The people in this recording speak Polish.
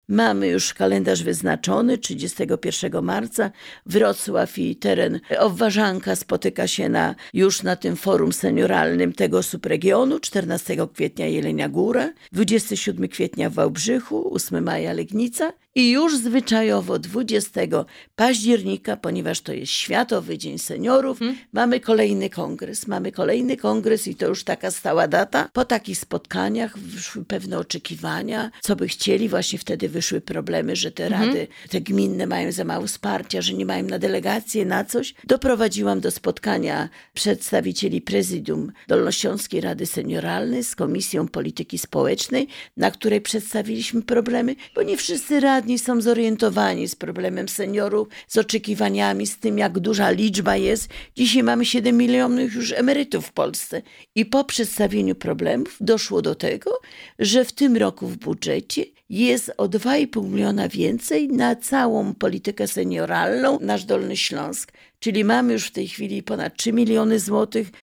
Mamy już kalendarz wyznaczony, 31 marca Wrocław i teren Obwarzanka spotyka się już na tym forum senioralnym tego subregionu, 14 kwietnia Jelenia Góra, 27 kwietnia w Wałbrzychu, 8 maja Legnica i już zwyczajowo 20 października, ponieważ to jest Światowy Dzień Seniorów, mamy kolejny kongres i to już taka stała data. Po takich spotkaniach wyszły pewne oczekiwania, co by chcieli. Właśnie wtedy wyszły problemy, że te rady, te gminne mają za mało wsparcia, że nie mają na delegację, na coś. Doprowadziłam do spotkania przedstawicieli prezydium Dolnośląskiej Rady Senioralnej z Komisją Polityki Społecznej, na której przedstawiliśmy problemy, bo nie wszyscy radni są zorientowani z problemem seniorów, z oczekiwaniami, z tym, jak duża liczba jest. Dzisiaj mamy 7 milionów już emerytów w Polsce. I po przedstawieniu problemów doszło do tego, że w tym roku w budżecie jest o 2,5 miliona więcej na całą politykę senioralną nasz Dolny Śląsk. Czyli mamy już w tej chwili ponad 3 miliony złotych